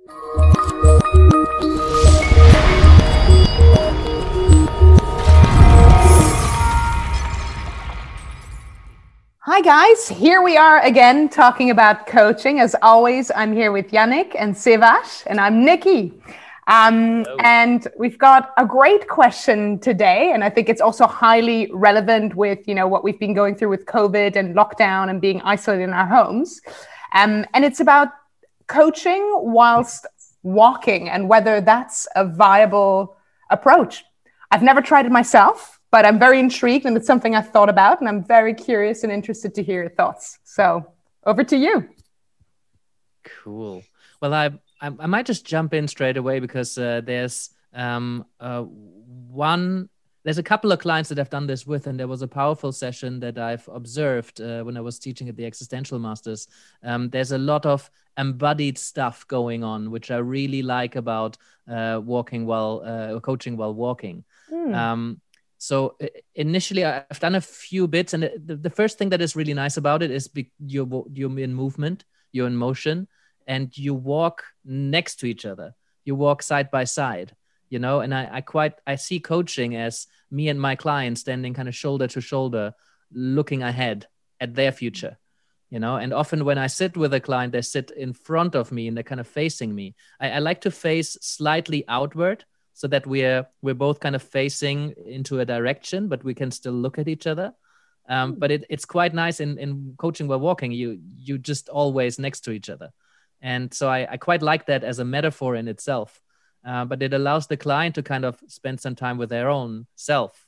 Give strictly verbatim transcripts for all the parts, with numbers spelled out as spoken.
Hi guys, here we are again talking about coaching. As always, I'm here with Yannick and Sevash, and I'm Nikki. Um, and we've got a great question today, and I think it's also highly relevant with, you know, what we've been going through with COVID and lockdown and being isolated in our homes. Um, and it's about coaching whilst walking and whether that's a viable approach. I've never tried it myself, but I'm very intrigued, and it's something I've thought about, and I'm very curious and interested to hear your thoughts. So over to you. Cool. Well, I I, I might just jump in straight away because uh, there's um, uh, one, there's a couple of clients that I've done this with, and there was a powerful session that I've observed uh, when I was teaching at the Existential Masters. Um, there's a lot of embodied stuff going on, which I really like about uh, walking while, uh, coaching while walking. Mm. Um, So initially, I've done a few bits, and the, the first thing that is really nice about it is be, you're, you're in movement, you're in motion, and you walk next to each other. You walk side by side, you know, and I, I quite, I see coaching as me and my client standing kind of shoulder to shoulder, looking ahead at their future, you know, and often when I sit with a client, they sit in front of me and they're kind of facing me. I, I like to face slightly outward, so that we're we're both kind of facing into a direction, but we can still look at each other. Um, but it, it's quite nice in, in coaching while walking. You you just always next to each other. And so I, I quite like that as a metaphor in itself. Uh, but it allows the client to kind of spend some time with their own self.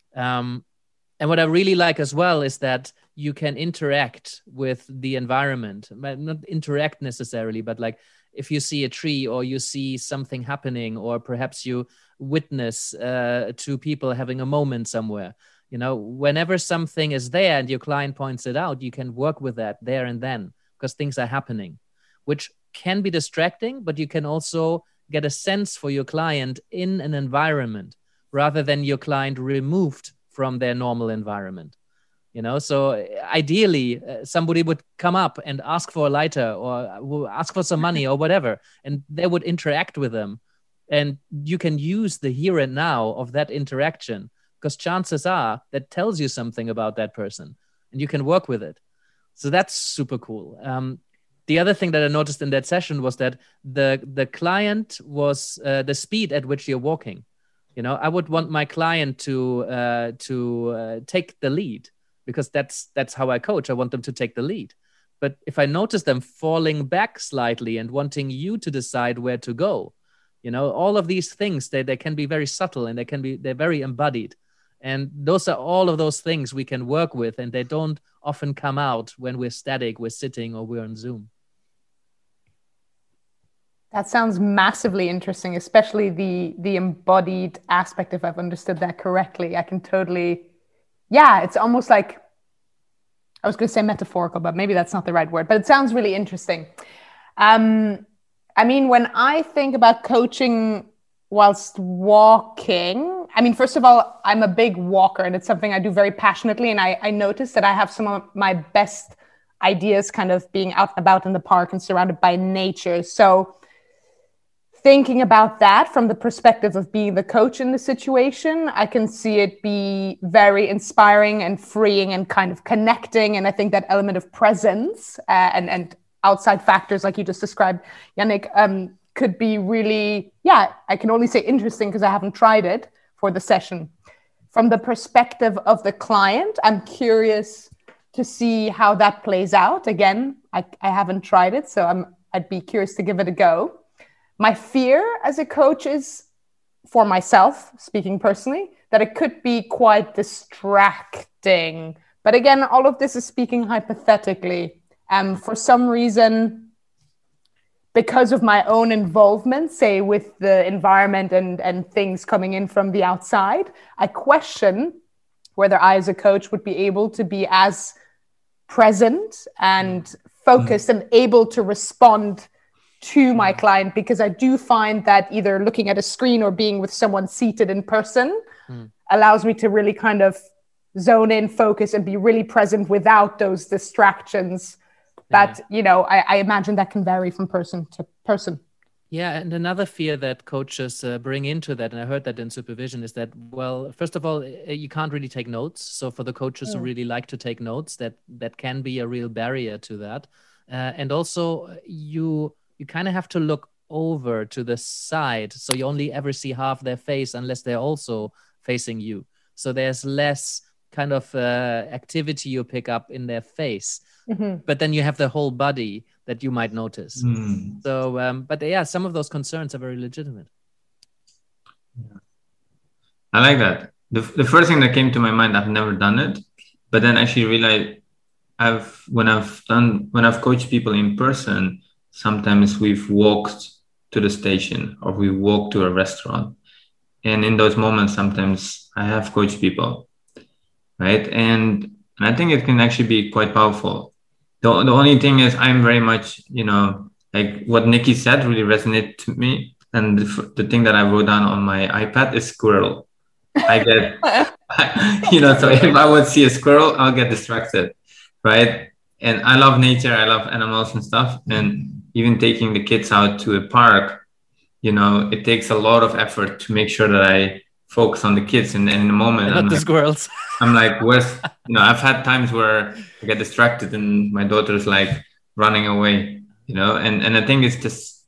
Um, and what I really like as well is that you can interact with the environment. Not interact necessarily, but like, if you see a tree or you see something happening, or perhaps you witness uh, two people having a moment somewhere, you know, whenever something is there and your client points it out, you can work with that there and then because things are happening, which can be distracting, but you can also get a sense for your client in an environment rather than your client removed from their normal environment. You know, so ideally, uh, somebody would come up and ask for a lighter or ask for some money or whatever, and they would interact with them. And you can use the here and now of that interaction because chances are that tells you something about that person and you can work with it. So that's super cool. Um, the other thing that I noticed in that session was that the, the client was uh, the speed at which you're walking. You know, I would want my client to, uh, to uh, take the lead. Because that's that's how I coach. I want them to take the lead. But if I notice them falling back slightly and wanting you to decide where to go, you know, all of these things, they, they can be very subtle and they can be, they're very embodied. And those are all of those things we can work with, and they don't often come out when we're static, we're sitting, or we're on Zoom. That sounds massively interesting, especially the the embodied aspect, if I've understood that correctly. I can totally... Yeah, it's almost like, I was going to say metaphorical, but maybe that's not the right word, but it sounds really interesting. Um, I mean, when I think about coaching whilst walking, I mean, first of all, I'm a big walker and it's something I do very passionately. And I, I notice that I have some of my best ideas kind of being out and about in the park and surrounded by nature. So thinking about that from the perspective of being the coach in the situation, I can see it be very inspiring and freeing and kind of connecting. And I think that element of presence uh, and, and outside factors, like you just described, Yannick, um, could be really, yeah, I can only say interesting because I haven't tried it for the session. From the perspective of the client, I'm curious to see how that plays out. Again, I, I haven't tried it, so I'm, I'd be curious to give it a go. My fear as a coach is, for myself, speaking personally, that it could be quite distracting. But again, all of this is speaking hypothetically. Um, for some reason, because of my own involvement, say with the environment and, and things coming in from the outside, I question whether I as a coach would be able to be as present and focused mm. and able to respond to my client, because I do find that either looking at a screen or being with someone seated in person mm. allows me to really kind of zone in, focus, and be really present without those distractions. But, yeah. you know, I, I imagine that can vary from person to person. Yeah, and another fear that coaches uh, bring into that, and I heard that in supervision, is that, well, first of all, uh, you can't really take notes. So for the coaches who Mm. really like to take notes, that that can be a real barrier to that. Uh, and also, uh, you you kind of have to look over to the side, so you only ever see half their face unless they're also facing you. So there's less kind of uh, activity you pick up in their face, Mm-hmm. but then you have the whole body that you might notice. Mm. So, um, but yeah, some of those concerns are very legitimate. I like that. The, the first thing that came to my mind, I've never done it, but then actually realized I've, when I've done, when I've coached people in person, sometimes we've walked to the station or we walked to a restaurant. And in those moments, sometimes I have coached people, right? And, and I think it can actually be quite powerful. The, the only thing is I'm very much, you know, like what Nikki said really resonated to me. And the, the thing that I wrote down on my iPad is squirrel. I get, you know, so if I would see a squirrel, I'll get distracted, right? And I love nature. I love animals and stuff. And even taking the kids out to a park, you know, it takes a lot of effort to make sure that I focus on the kids. And, and in the moment, And not I'm the like, squirrels. I'm like, where's, you know, I've had times where I get distracted and my daughter's like running away, you know, and, and I think it's just,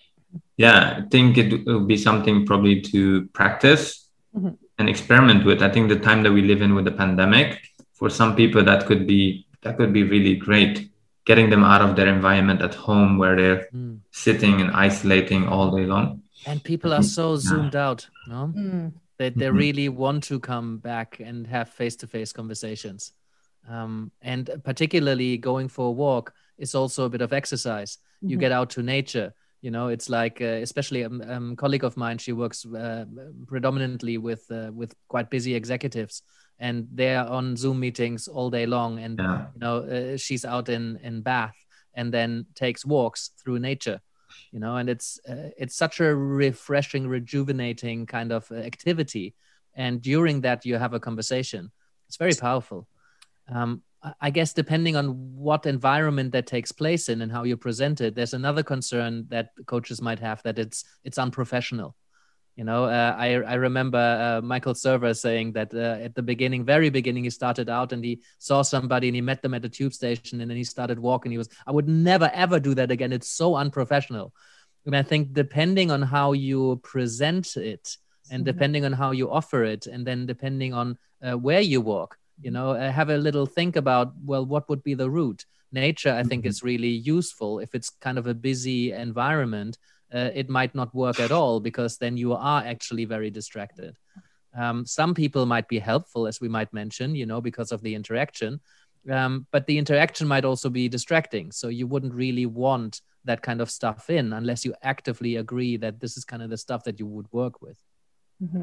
yeah, I think it would be something probably to practice mm-hmm. and experiment with. I think the time that we live in with the pandemic, for some people, that could be, that could be really great. Getting them out of their environment at home where they're mm. sitting and isolating all day long. And people are so yeah. zoomed out, no? Mm. They, they mm-hmm. really want to come back and have face-to-face conversations. Um, and particularly going for a walk is also a bit of exercise. Mm-hmm. You get out to nature. You know, it's like, uh, especially a um, um, colleague of mine, she works uh, predominantly with uh, with quite busy executives. And they're on Zoom meetings all day long. And, yeah. you know, uh, she's out in, in Bath and then takes walks through nature. You know, and it's uh, it's such a refreshing, rejuvenating kind of activity. And during that, you have a conversation. It's very powerful. Um, I guess depending on what environment that takes place in and how you present it, there's another concern that coaches might have, that it's it's unprofessional. You know, uh, I I remember uh, Michael Server saying that uh, at the beginning, very beginning, he started out and he saw somebody and he met them at the tube station and then he started walking. He was, I would never, ever do that again. It's so unprofessional. And I think depending on how you present it and depending on how you offer it, and then depending on uh, where you walk, you know, uh, have a little think about, well, what would be the route? Nature, I think, mm-hmm. is really useful if it's kind of a busy environment. Uh, it might not work at all because then you are actually very distracted. Um, some people might be helpful, as we might mention, you know, because of the interaction. Um, but the interaction might also be distracting. So you wouldn't really want that kind of stuff in unless you actively agree that this is kind of the stuff that you would work with. Mm-hmm.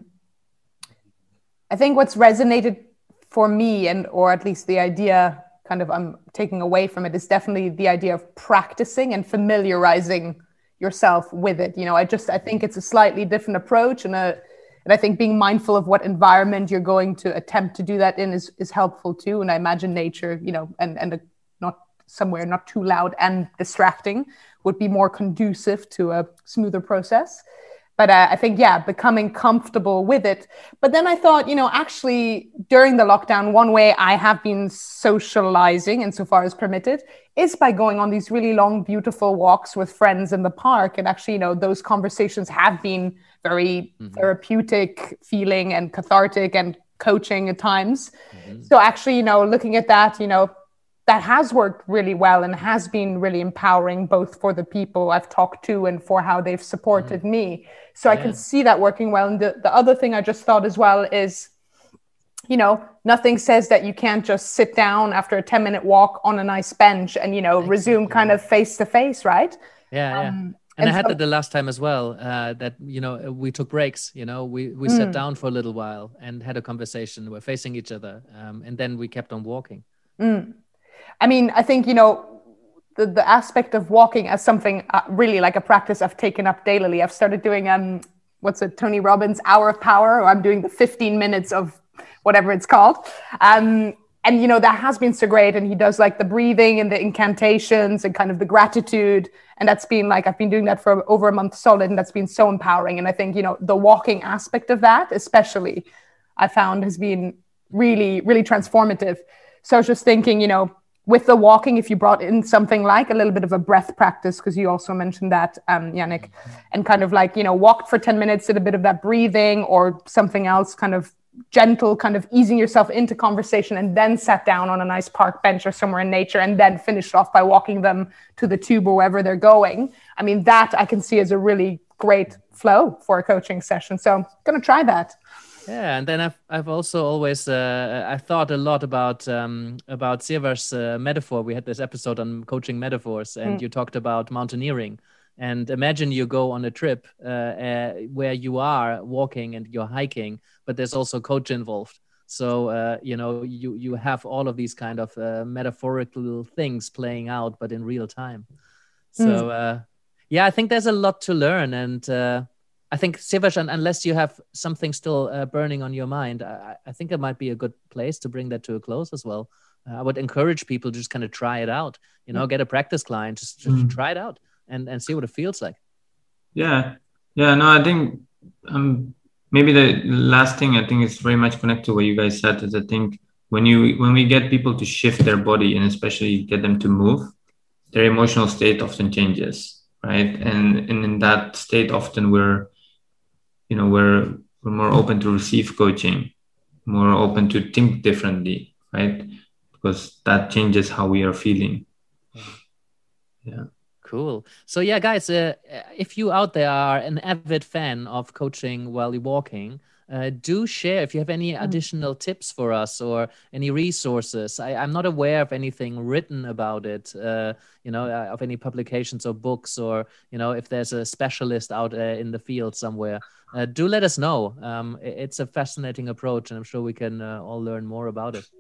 I think what's resonated for me, and or at least the idea kind of I'm taking away from it, is definitely the idea of practicing and familiarizing yourself with it. You know, I just, I think it's a slightly different approach, and a, and I think being mindful of what environment you're going to attempt to do that in is, is helpful too. And I imagine nature, you know, and, and a, not somewhere not too loud and distracting would be more conducive to a smoother process. But uh, I think, yeah, becoming comfortable with it. But then I thought, you know, actually during the lockdown, one way I have been socializing, insofar as permitted, is by going on these really long, beautiful walks with friends in the park. And actually, you know, those conversations have been very mm-hmm. therapeutic feeling and cathartic and coaching at times. Mm-hmm. So actually, you know, looking at that, you know, that has worked really well and has been really empowering, both for the people I've talked to and for how they've supported mm. me. So yeah. I can see that working well. And the, the other thing I just thought as well is, you know, nothing says that you can't just sit down after a ten minute walk on a nice bench and, you know, exactly. resume kind of face to face, right? Yeah, um, yeah. And, and I had so, that the last time as well, uh, that, you know, we took breaks, you know, we, we mm. sat down for a little while and had a conversation. We're facing each other. Um, and then we kept on walking. Mm. I mean, I think, you know, the, the aspect of walking as something uh, really like a practice I've taken up daily. I've started doing, um, what's it, Tony Robbins' Hour of Power, or I'm doing the fifteen minutes of whatever it's called. Um, and, you know, that has been so great. And he does like the breathing and the incantations and kind of the gratitude. And that's been like, I've been doing that for over a month solid. And that's been so empowering. And I think, you know, the walking aspect of that, especially, I found has been really, really transformative. So I was just thinking, you know, with the walking, if you brought in something like a little bit of a breath practice, because you also mentioned that, um, Yannick, and kind of like, you know, walked for ten minutes, did a bit of that breathing or something else, kind of gentle, kind of easing yourself into conversation, and then sat down on a nice park bench or somewhere in nature, and then finished off by walking them to the tube or wherever they're going. I mean, that I can see as a really great flow for a coaching session. So I'm going to try that. Yeah, and then I've I've also always uh, I thought a lot about um, about Siava's uh, metaphor. We had this episode on coaching metaphors, and mm. you talked about mountaineering. And imagine you go on a trip uh, uh, where you are walking and you're hiking, but there's also coach involved. So uh, you know you you have all of these kind of uh, metaphorical things playing out, but in real time. So mm. uh, yeah, I think there's a lot to learn, and. Uh, I think, Siavash, unless you have something still uh, burning on your mind, I, I think it might be a good place to bring that to a close as well. Uh, I would encourage people to just kind of try it out, you know, get a practice client, just, just mm. try it out and, and see what it feels like. Yeah. Yeah, no, I think um, maybe the last thing I think is very much connected to what you guys said is I think when you when we get people to shift their body and especially get them to move, their emotional state often changes, right? And, and in that state, often we're you know, we're, we're more open to receive coaching, more open to think differently, right? Because that changes how we are feeling. Yeah. Cool. So yeah, guys, uh, if you out there are an avid fan of coaching while you're walking, uh, do share if you have any additional tips for us or any resources. I, I'm not aware of anything written about it, uh, you know, uh, of any publications or books, or, you know, if there's a specialist out uh, in the field somewhere. Uh, do let us know. Um, it's a fascinating approach, and I'm sure we can uh, all learn more about it.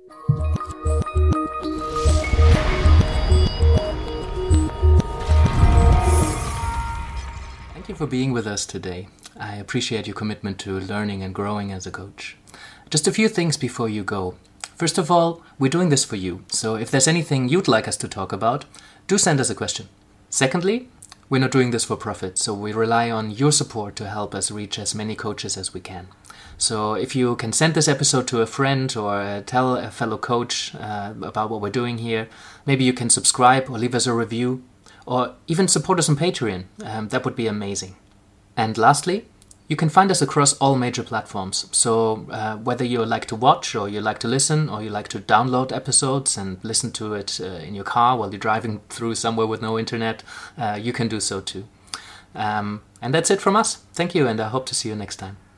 Thank you for being with us today. I appreciate your commitment to learning and growing as a coach. Just a few things before you go. First of all, we're doing this for you. So if there's anything you'd like us to talk about, do send us a question. Secondly, we're not doing this for profit, so we rely on your support to help us reach as many coaches as we can. So if you can send this episode to a friend or uh, tell a fellow coach uh, about what we're doing here, maybe you can subscribe or leave us a review, or even support us on Patreon. Um, that would be amazing. And lastly, you can find us across all major platforms. So uh, whether you like to watch or you like to listen or you like to download episodes and listen to it uh, in your car while you're driving through somewhere with no internet, uh, you can do so too. Um, and that's it from us. Thank you, and I hope to see you next time.